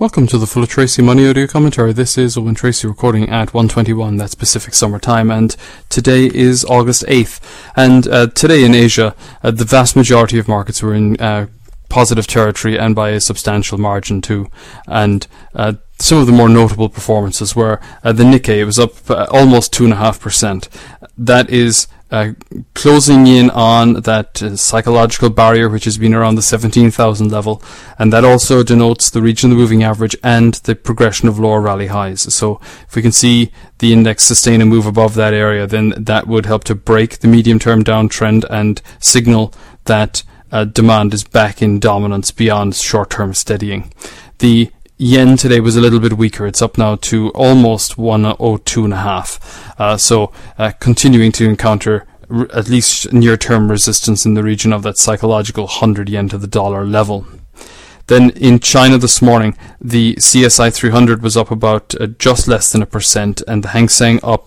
Welcome to the Full of Tracy Money Audio Commentary. This is Owen Tracy recording at 1:21, that's Pacific Summer Time, and today is August 8th. And today in Asia, the vast majority of markets were in positive territory and by a substantial margin too. And some of the more notable performances were the Nikkei. It was up almost 2.5%. That is closing in on that psychological barrier which has been around the 17,000 level, and that also denotes the region of the moving average and the progression of lower rally highs. So if we can see the index sustain a move above that area, then that would help to break the medium-term downtrend and signal that demand is back in dominance beyond short-term steadying. The yen today was a little bit weaker. It's up now to almost 102.5. So continuing to encounter at least near-term resistance in the region of that psychological 100 yen to the dollar level. Then in China this morning, the CSI 300 was up about just less than 1%, and the Hang Seng up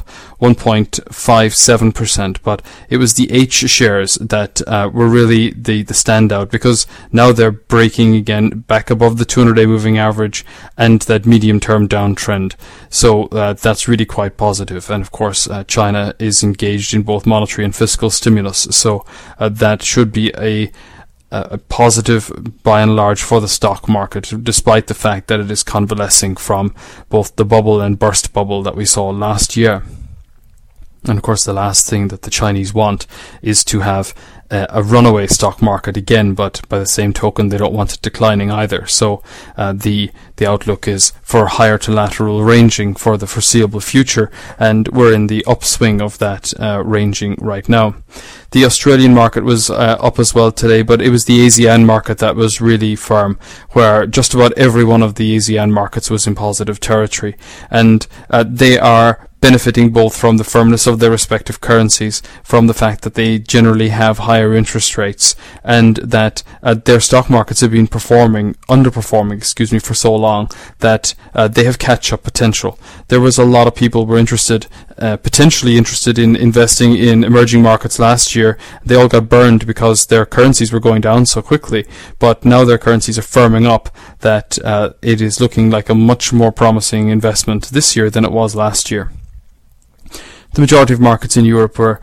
1.57%. But it was the H shares that were really the standout, because now they're breaking again back above the 200-day moving average and that medium-term downtrend. So that's really quite positive. And of course, China is engaged in both monetary and fiscal stimulus. So that should be a positive by and large for the stock market, despite the fact that it is convalescing from both the bubble and burst bubble that we saw last year. And of course, the last thing that the Chinese want is to have a runaway stock market again, but by the same token, they don't want it declining either. So the outlook is for higher to lateral ranging for the foreseeable future, and we're in the upswing of that ranging right now. The Australian market was up as well today, but it was the ASEAN market that was really firm, where just about every one of the ASEAN markets was in positive territory, and they are benefiting both from the firmness of their respective currencies, from the fact that they generally have higher interest rates, and that their stock markets have been underperforming, for so long that they have catch-up potential. There was a lot of people were potentially interested in investing in emerging markets last year. They all got burned because their currencies were going down so quickly, but now their currencies are firming up, that it is looking like a much more promising investment this year than it was last year. The majority of markets in Europe were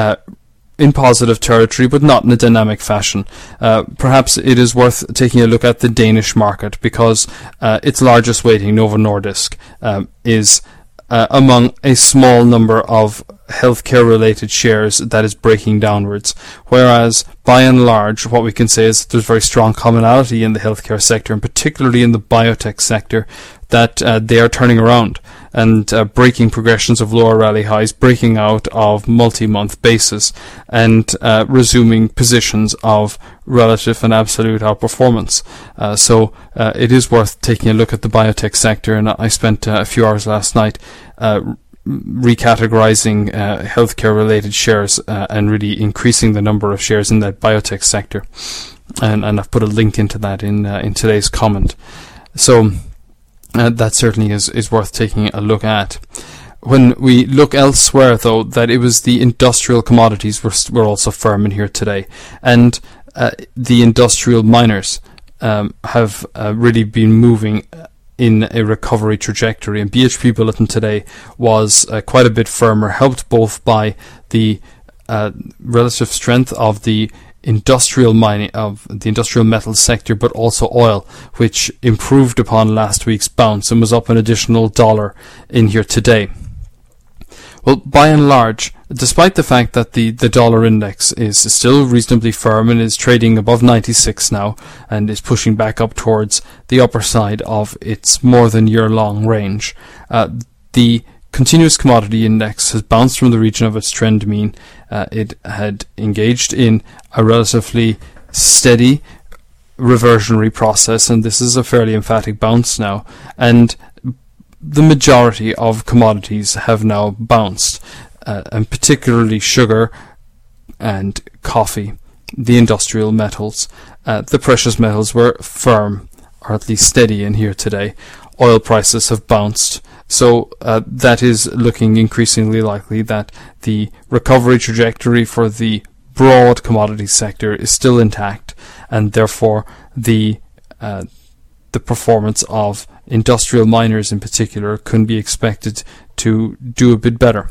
in positive territory, but not in a dynamic fashion. Perhaps it is worth taking a look at the Danish market, because its largest weighting, Novo Nordisk, is among a small number of healthcare-related shares that is breaking downwards, whereas by and large what we can say is that there's very strong commonality in the healthcare sector, and particularly in the biotech sector, that they are turning around and breaking progressions of lower rally highs, breaking out of multi-month basis, and resuming positions of relative and absolute outperformance. So it is worth taking a look at the biotech sector, and I spent a few hours last night recategorizing healthcare related shares and really increasing the number of shares in that biotech sector, and I've put a link into that in today's comment. So that certainly is worth taking a look at. When we look elsewhere, though, that it was the industrial commodities were also firm in here today, and the industrial miners have really been moving in a recovery trajectory, and BHP Billiton today was quite a bit firmer, helped both by the relative strength of the industrial mining, of the industrial metals sector, but also oil, which improved upon last week's bounce and was up an additional $1 in here today. Well, by and large, despite the fact that the dollar index is still reasonably firm and is trading above 96 now, and is pushing back up towards the upper side of its more than year-long range, the continuous commodity index has bounced from the region of its trend mean. It had engaged in a relatively steady reversionary process, and this is a fairly emphatic bounce now, and the majority of commodities have now bounced, and particularly sugar and coffee, the industrial metals. The precious metals were firm, or at least steady in here today. Oil prices have bounced, so that is looking increasingly likely that the recovery trajectory for the broad commodity sector is still intact, and therefore the the performance of industrial miners in particular can be expected to do a bit better.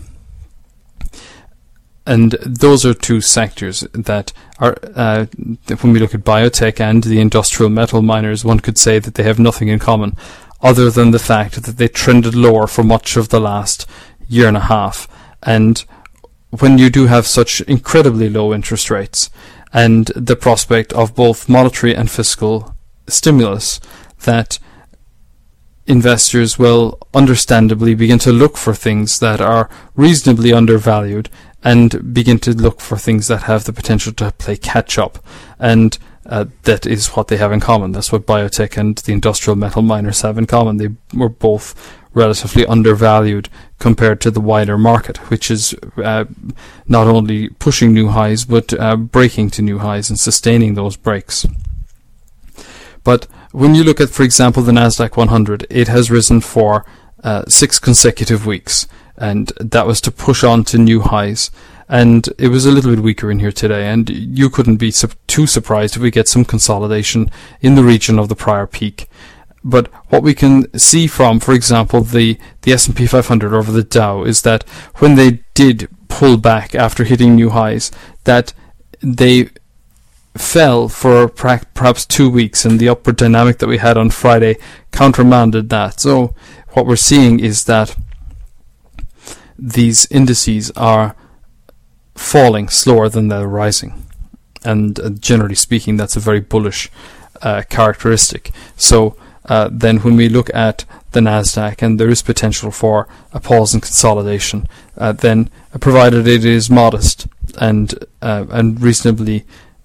And those are two sectors that are, when we look at biotech and the industrial metal miners, one could say that they have nothing in common other than the fact that they trended lower for much of the last year and a half. And when you do have such incredibly low interest rates and the prospect of both monetary and fiscal stimulus, that investors will understandably begin to look for things that are reasonably undervalued and begin to look for things that have the potential to play catch up. And that is what they have in common. That's what biotech and the industrial metal miners have in common. They were both relatively undervalued compared to the wider market, which is not only pushing new highs, but breaking to new highs and sustaining those breaks. But when you look at, for example, the Nasdaq 100, it has risen for 6 consecutive weeks, and that was to push on to new highs. And it was a little bit weaker in here today, and you couldn't be too surprised if we get some consolidation in the region of the prior peak. But what we can see from, for example, the S&P 500 over the Dow is that when they did pull back after hitting new highs, that they fell for perhaps 2 weeks, and the upward dynamic that we had on Friday countermanded that. So what we're seeing is that these indices are falling slower than they're rising, and generally speaking, that's a very bullish characteristic. So then when we look at the Nasdaq, and there is potential for a pause in consolidation, then provided it is modest and reasonably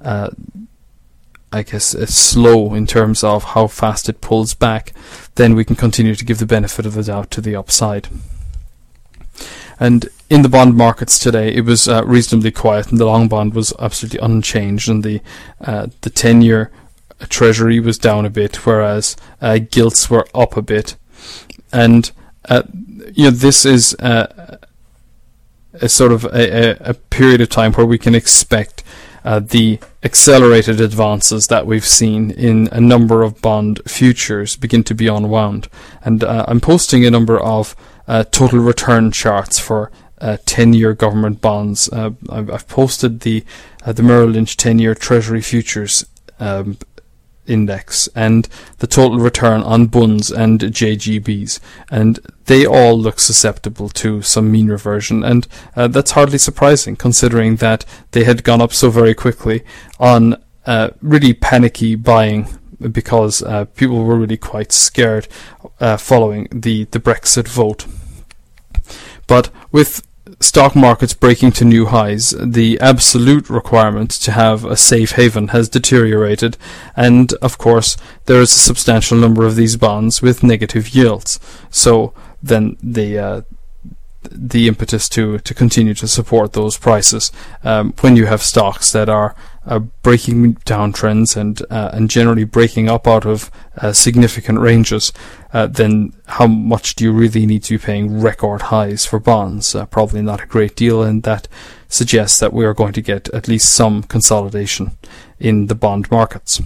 slow in terms of how fast it pulls back, then we can continue to give the benefit of the doubt to the upside. And in the bond markets today, it was reasonably quiet, and the long bond was absolutely unchanged, and the 10-year Treasury was down a bit, whereas gilts were up a bit. And this is a sort of a period of time where we can expect the accelerated advances that we've seen in a number of bond futures begin to be unwound. And I'm posting a number of total return charts for 10-year government bonds. I've posted the Merrill Lynch 10-year Treasury futures index and the total return on bunds and JGBs, and they all look susceptible to some mean reversion, and that's hardly surprising considering that they had gone up so very quickly on really panicky buying, because people were really quite scared following the Brexit vote. But with stock markets breaking to new highs, the absolute requirement to have a safe haven has deteriorated, and of course there is a substantial number of these bonds with negative yields. So then the impetus to continue to support those prices when you have stocks that are breaking downtrends and generally breaking up out of significant ranges, then how much do you really need to be paying record highs for bonds? Probably not a great deal, and that suggests that we are going to get at least some consolidation in the bond markets.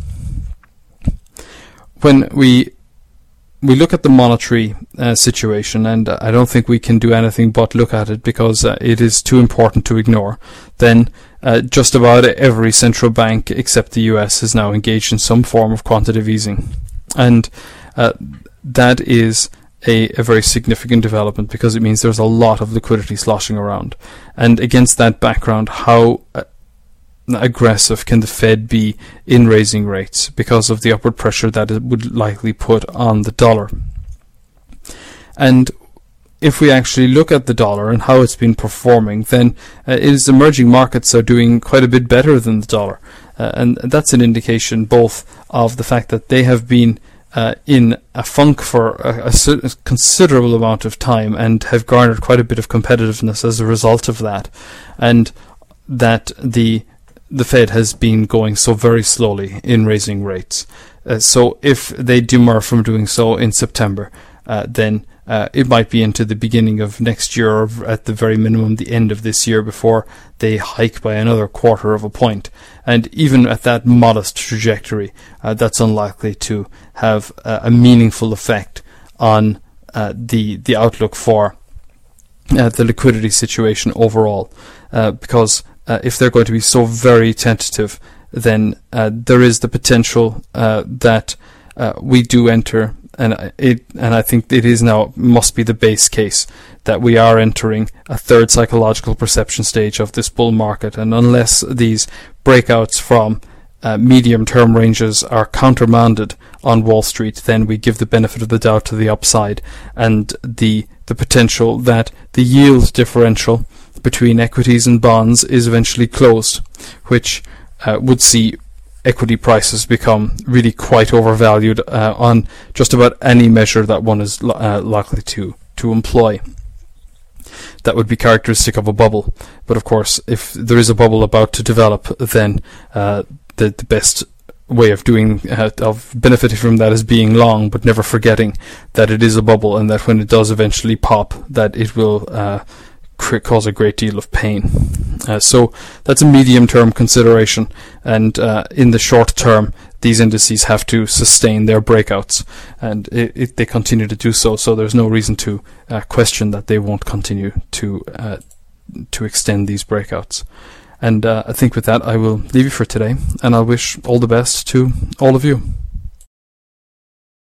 When we look at the monetary situation, and I don't think we can do anything but look at it because it is too important to ignore, then just about every central bank except the US is now engaged in some form of quantitative easing. And that is a very significant development, because it means there's a lot of liquidity sloshing around. And against that background, how aggressive can the Fed be in raising rates because of the upward pressure that it would likely put on the dollar? And if we actually look at the dollar and how it's been performing, then emerging markets are doing quite a bit better than the dollar. And that's an indication both of the fact that they have been in a funk for a considerable amount of time and have garnered quite a bit of competitiveness as a result of that, and that the Fed has been going so very slowly in raising rates. So if they demur from doing so in September, then it might be into the beginning of next year, or at the very minimum the end of this year, before they hike by another 1/4 of a point. And even at that modest trajectory, that's unlikely to have a meaningful effect on the outlook for the liquidity situation overall, because if they're going to be so very tentative, then there is the potential that we do enter, and I think it is now, must be the base case, that we are entering a third psychological perception stage of this bull market. And unless these breakouts from medium-term ranges are countermanded on Wall Street, then we give the benefit of the doubt to the upside, and the potential that the yield differential between equities and bonds is eventually closed, which would see equity prices become really quite overvalued on just about any measure that one is likely to employ. That would be characteristic of a bubble. But of course, if there is a bubble about to develop, then the best way of benefiting from that is being long, but never forgetting that it is a bubble, and that when it does eventually pop, that it will cause a great deal of pain. So that's a medium-term consideration, and in the short term, these indices have to sustain their breakouts, and they continue to do so. So there's no reason to question that they won't continue to extend these breakouts. And I think with that, I will leave you for today, and I'll wish all the best to all of you.